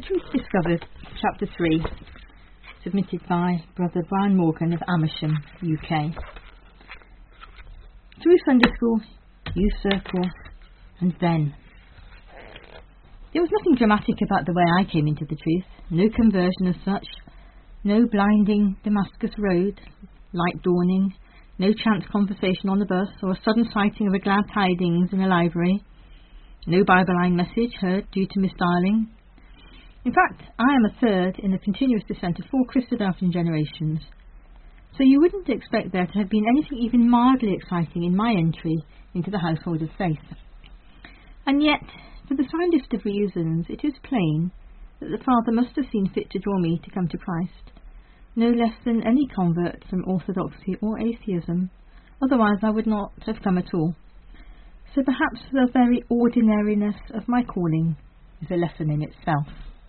Truth Discovered, Chapter 3, submitted by Brother Brian Morgan of Amersham, UK. Through Sunday School, Youth Circle, and then. There was nothing dramatic about the way I came into the truth, no conversion as such, no blinding Damascus Road, light dawning, no chance conversation on the bus, or a sudden sighting of a glad tidings in a library, no Bible-line message heard due to misdialing. In fact, I am a third in the continuous descent of 4 Christadelphian generations, so you wouldn't expect there to have been anything even mildly exciting in my entry into the household of faith. And yet, for the soundest of reasons, it is plain that the Father must have seen fit to draw me to come to Christ, no less than any convert from orthodoxy or atheism, otherwise I would not have come at all. So perhaps the very ordinariness of my calling is a lesson in itself.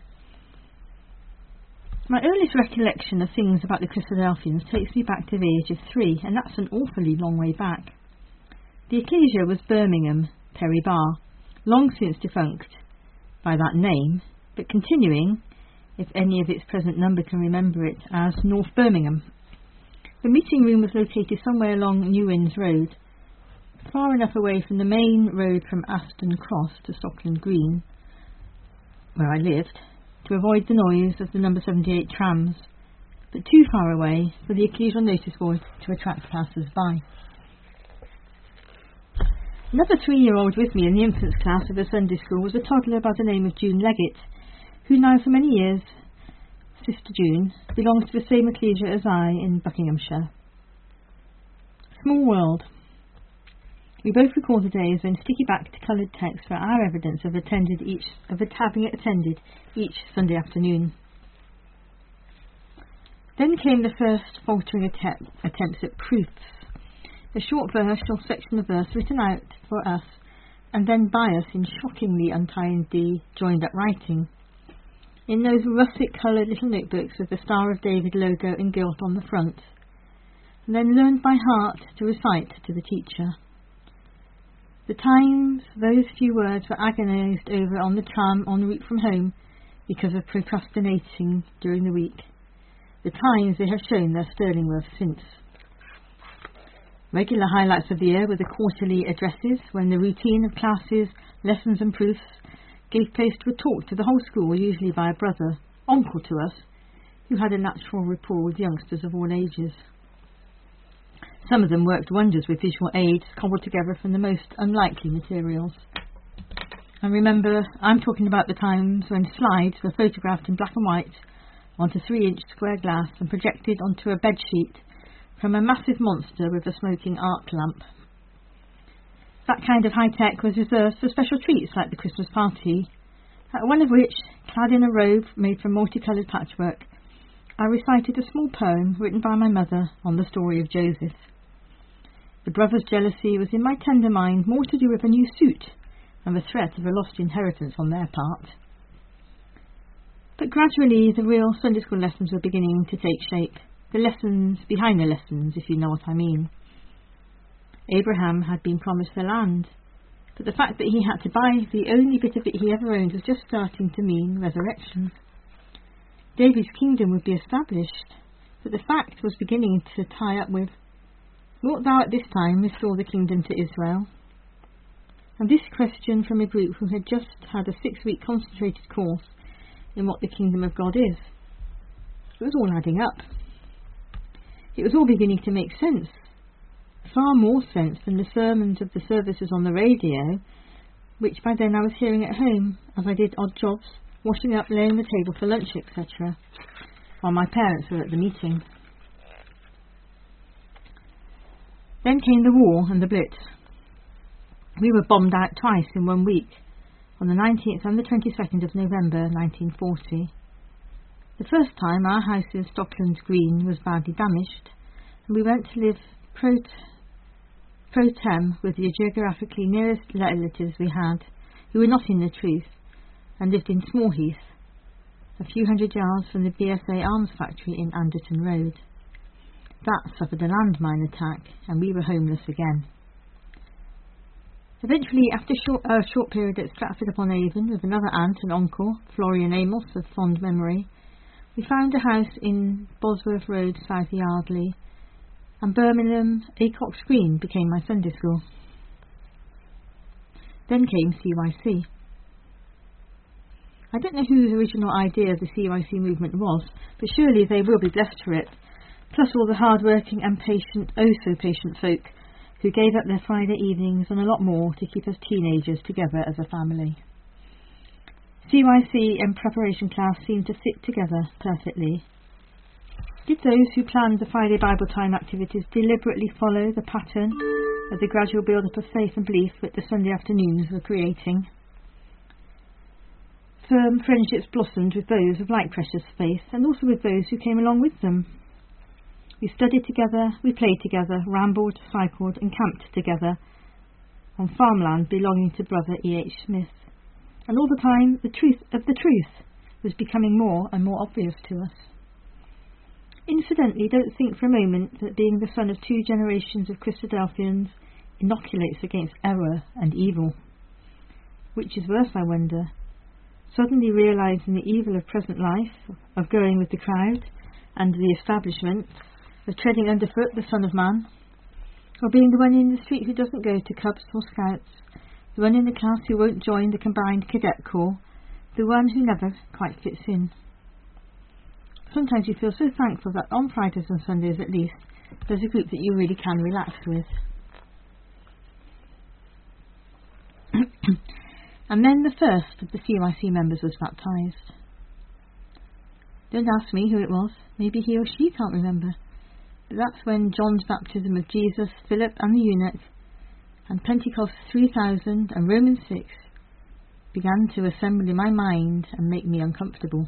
My earliest recollection of things about the Christadelphians takes me back to the age of 3, and that's an awfully long way back. The ecclesia was Birmingham, Perry Bar, long since defunct by that name, but continuing, if any of its present number can remember it, as North Birmingham. The meeting room was located somewhere along New Inns Road, far enough away from the main road from Aston Cross to Stockland Green, where I lived, to avoid the noise of the number 78 trams, but too far away for the occasional notice board to attract passers-by. Another 3-year-old with me in the infants class of the Sunday school was a toddler by the name of June Leggett, who now for many years, Sister June, belongs to the same ecclesia as I in Buckinghamshire. Small world. We both recall the days when sticky-backed coloured text for our evidence of having attended each Sunday afternoon. Then came the first faltering attempts at proofs, a short verse or section of verse written out for us and then by us in shockingly untidy joined-up writing, in those russet-coloured little notebooks with the Star of David logo in gilt on the front, and then learned by heart to recite to the teacher. The times those few words were agonised over on the tram en route from home because of procrastinating during the week. The times they have shown their sterling worth since. Regular highlights of the year were the quarterly addresses, when the routine of classes, lessons and proofs gave place to a talk to the whole school, usually by a brother, uncle to us, who had a natural rapport with youngsters of all ages. Some of them worked wonders with visual aids cobbled together from the most unlikely materials. I remember, I'm talking about the times when slides were photographed in black and white onto 3-inch square glass and projected onto a bedsheet from a massive monster with a smoking arc lamp. That kind of high-tech was reserved for special treats like the Christmas party, at one of which, clad in a robe made from multicoloured patchwork, I recited a small poem written by my mother on the story of Joseph. The brothers' jealousy was in my tender mind more to do with a new suit and the threat of a lost inheritance on their part. But gradually the real Sunday school lessons were beginning to take shape, the lessons behind the lessons, if you know what I mean. Abraham had been promised the land, but the fact that he had to buy the only bit of it he ever owned was just starting to mean resurrection. David's kingdom would be established, but the fact was beginning to tie up with, wilt thou at this time restore the kingdom to Israel? And this question from a group who had just had a 6-week concentrated course in what the kingdom of God is. It was all adding up. It was all beginning to make sense. Far more sense than the sermons of the services on the radio, which by then I was hearing at home as I did odd jobs, washing up, laying the table for lunch, etc., while my parents were at the meeting. Then came the war and the Blitz. We were bombed out twice in 1 week, on the 19th and the 22nd of November 1940. The first time our house in Stockland Green was badly damaged, and we went to live pro tem with the geographically nearest relatives we had, who were not in the truth, and lived in Smallheath, a few hundred yards from the BSA arms factory in Anderton Road. That suffered a landmine attack, and we were homeless again. Eventually, after a short period at Stratford-upon-Avon with another aunt and uncle, Florian Amos of fond memory, we found a house in Bosworth Road, South Yardley, and Birmingham Acox Green became my Sunday school. Then came CYC. I don't know whose original idea of the CYC movement was, but surely they will be blessed for it, plus all the hard-working and patient, oh so patient folk who gave up their Friday evenings and a lot more to keep us teenagers together as a family. CYC and preparation class seemed to fit together perfectly. Did those who planned the Friday Bible time activities deliberately follow the pattern of the gradual build-up of faith and belief that the Sunday afternoons were creating? Firm friendships blossomed with those of like precious faith, and also with those who came along with them. We studied together, we played together, rambled, cycled and camped together on farmland belonging to brother E.H. Smith. And all the time the truth of the truth was becoming more and more obvious to us. Incidentally, don't think for a moment that being the son of two generations of Christadelphians inoculates against error and evil. Which is worse, I wonder, suddenly realising the evil of present life, of going with the crowd and the establishment, of treading underfoot the Son of Man, or being the one in the street who doesn't go to clubs or scouts, the one in the class who won't join the combined cadet corps, the one who never quite fits in. Sometimes you feel so thankful that on Fridays and Sundays at least, there's a group that you really can relax with. And then the first of the CYC members was baptised. Don't ask me who it was. Maybe he or she can't remember. But that's when John's baptism of Jesus, Philip and the eunuch, and Pentecost 3000 and Romans 6 began to assemble in my mind and make me uncomfortable.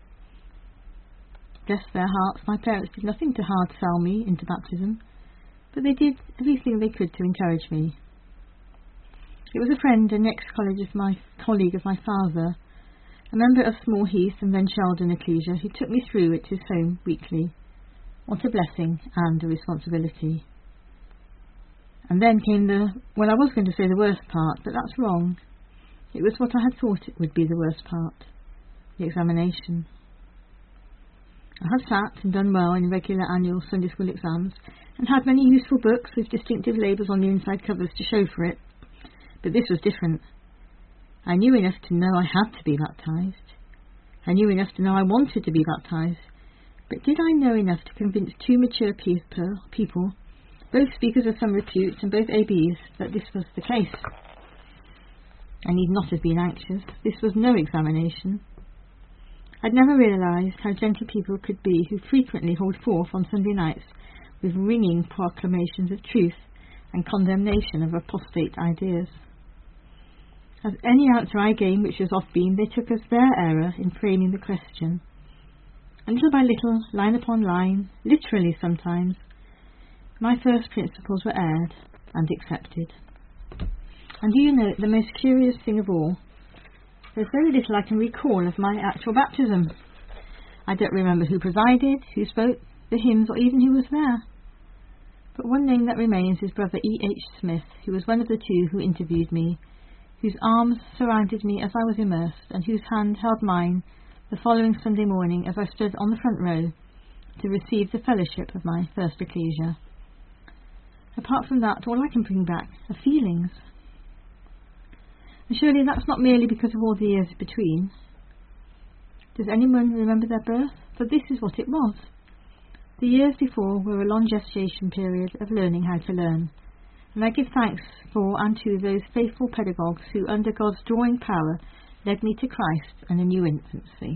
Bless their hearts, my parents did nothing to hard sell me into baptism, but they did everything they could to encourage me. It was a friend and ex-colleague of my father, a member of Small Heath and then Sheldon Ecclesia, who took me through at his home weekly. What a blessing and a responsibility. And then came I was going to say the worst part, but that's wrong. It was what I had thought it would be the worst part, the examination. I had sat and done well in regular annual Sunday school exams, and had many useful books with distinctive labels on the inside covers to show for it. But this was different. I knew enough to know I had to be baptised. I knew enough to know I wanted to be baptised. But did I know enough to convince two mature people, both speakers of some repute and both ABs, that this was the case? I need not have been anxious. This was no examination. I'd never realised how gentle people could be who frequently hold forth on Sunday nights with ringing proclamations of truth and condemnation of apostate ideas. As any answer I gave which was off-beam, they took as their error in framing the question. And little by little, line upon line, literally sometimes, my first principles were aired and accepted. And do you know, the most curious thing of all, there's very little I can recall of my actual baptism. I don't remember who presided, who spoke, the hymns, or even who was there. But one name that remains is brother E.H. Smith, who was one of the two who interviewed me, whose arms surrounded me as I was immersed, and whose hand held mine the following Sunday morning as I stood on the front row to receive the fellowship of my first ecclesia. Apart from that, all I can bring back are feelings. And surely that's not merely because of all the years between. Does anyone remember their birth? For this is what it was. The years before were a long gestation period of learning how to learn, and I give thanks for and to those faithful pedagogues who, under God's drawing power, led me to Christ and a new infancy.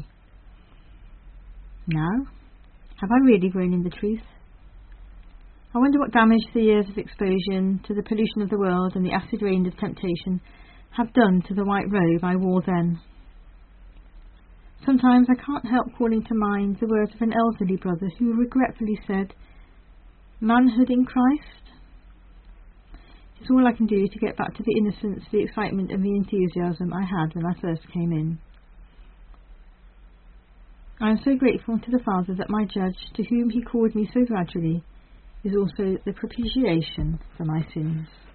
Now, have I really grown in the truth? I wonder what damage the years of exposure to the pollution of the world and the acid rain of temptation have done to the white robe I wore then. Sometimes I can't help calling to mind the words of an elderly brother who regretfully said, "Manhood in Christ?" It's all I can do to get back to the innocence, the excitement and the enthusiasm I had when I first came in. I am so grateful to the Father that my judge, to whom he called me so gradually, is also the propitiation for my sins.